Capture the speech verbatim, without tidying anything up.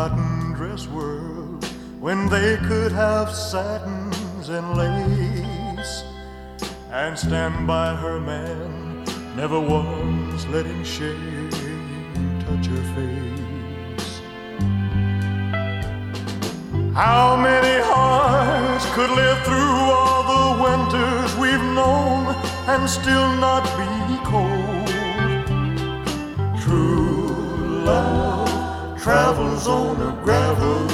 cotton dress world when they could have satins and lace and stand by her man, never once letting shame touch her face. How many hearts could live through all the winters we've known and still not be cold? True love travels on a gravel